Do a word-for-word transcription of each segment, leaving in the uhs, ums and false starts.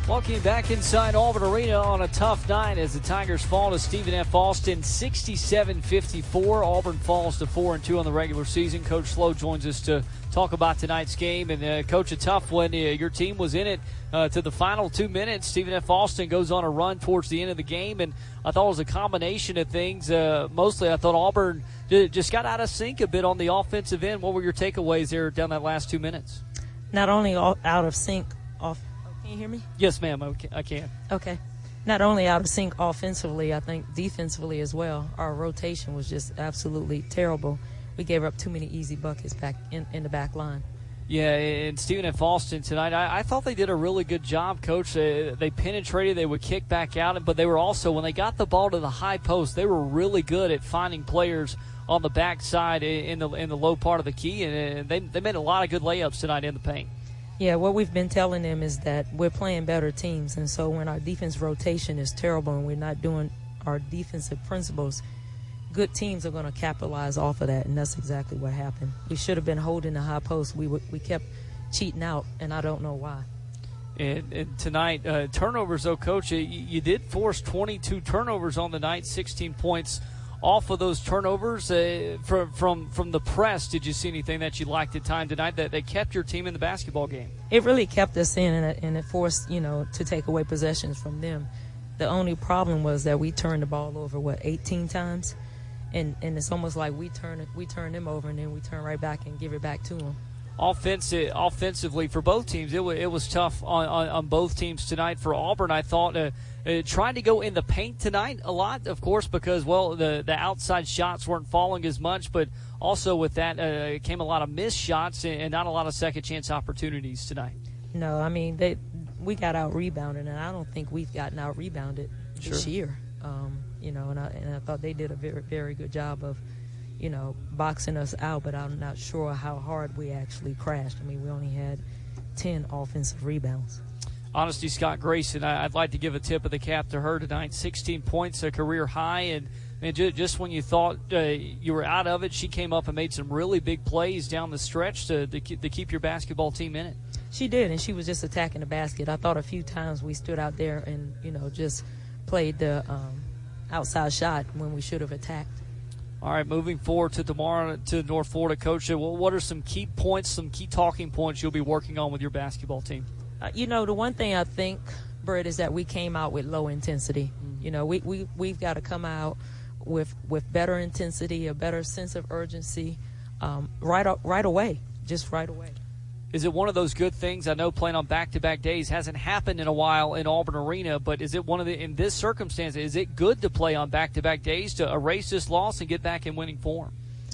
Walking back inside Auburn Arena on a tough night as the Tigers fall to Stephen F. Austin sixty-seven fifty-four. Auburn falls to four and two on the regular season. Coach Slow joins us to talk about tonight's game. And, uh, Coach, a tough one. Uh, your team was in it uh, to the final two minutes. Stephen F. Austin goes on a run towards the end of the game, and I thought it was a combination of things. Uh, mostly I thought Auburn just got out of sync a bit on the offensive end. What were your takeaways there down that last two minutes? Not only out of sync off. Can you hear me? Yes, ma'am. Okay, I can. Okay. Not only out of sync offensively, I think defensively as well. Our rotation was just absolutely terrible. We gave up too many easy buckets back in, in the back line. Yeah, and Stephen F. Austin tonight, I, I thought they did a really good job, Coach. Uh, they penetrated, they would kick back out, but they were also, when they got the ball to the high post, they were really good at finding players on the backside in the in the low part of the key, and they, they made a lot of good layups tonight in the paint. Yeah, what we've been telling them is that we're playing better teams, and so when our defense rotation is terrible and we're not doing our defensive principles, good teams are going to capitalize off of that, and that's exactly what happened. We should have been holding the high post. We w- we kept cheating out, and I don't know why. And, and tonight, uh, turnovers, though, Coach, you, you did force twenty-two turnovers on the night, sixteen points off of those turnovers. Uh, from, from from the press, did you see anything that you liked at time tonight that, that kept your team in the basketball game? It really kept us in, and it, and it forced, you know, to take away possessions from them. The only problem was that we turned the ball over, what, eighteen times? And and it's almost like we turn it, we turn them over, and then we turn right back and give it back to them. Offensive, offensively for both teams, it was, it was tough on, on, on both teams tonight. For Auburn, I thought uh, uh, trying to go in the paint tonight a lot, of course, because, well, the, the outside shots weren't falling as much, but also with that uh, came a lot of missed shots and, and not a lot of second-chance opportunities tonight. No, I mean, they we got out-rebounded, and I don't think we've gotten out-rebounded this Sure. year. Um, you know, and I, and I thought they did a very, very good job of, you know, boxing us out, but I'm not sure how hard we actually crashed. I mean, we only had ten offensive rebounds. Honesty, Scott Grayson, I, I'd like to give a tip of the cap to her tonight. sixteen points, a career high, and man, ju- just when you thought uh, you were out of it, she came up and made some really big plays down the stretch to, to, keep, to keep your basketball team in it. She did, and she was just attacking the basket. I thought a few times we stood out there and, you know, just played the um, outside shot when we should have attacked. All right, moving forward to tomorrow to North Florida, Coach, what are some key points, some key talking points you'll be working on with your basketball team? Uh, you know, the one thing I think, Brett, is that we came out with low intensity. Mm-hmm. You know, we, we, we've got to come out with with better intensity, a better sense of urgency um, right, right away, just right away. Is it one of those good things? I know playing on back-to-back days hasn't happened in a while in Auburn Arena, but is it one of the, in this circumstance, is it good to play on back-to-back days to erase this loss and get back in winning form?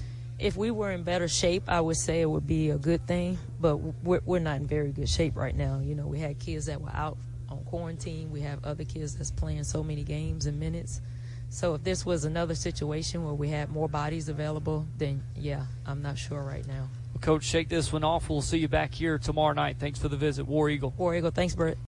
If we were in better shape, I would say it would be a good thing, but we're, we're not in very good shape right now. You know, we had kids that were out on quarantine. We have other kids that's playing so many games and minutes. So if this was another situation where we had more bodies available, then, yeah, I'm not sure right now. Well, Coach, shake this one off. We'll see you back here tomorrow night. Thanks for the visit. War Eagle. War Eagle. Thanks, Brett.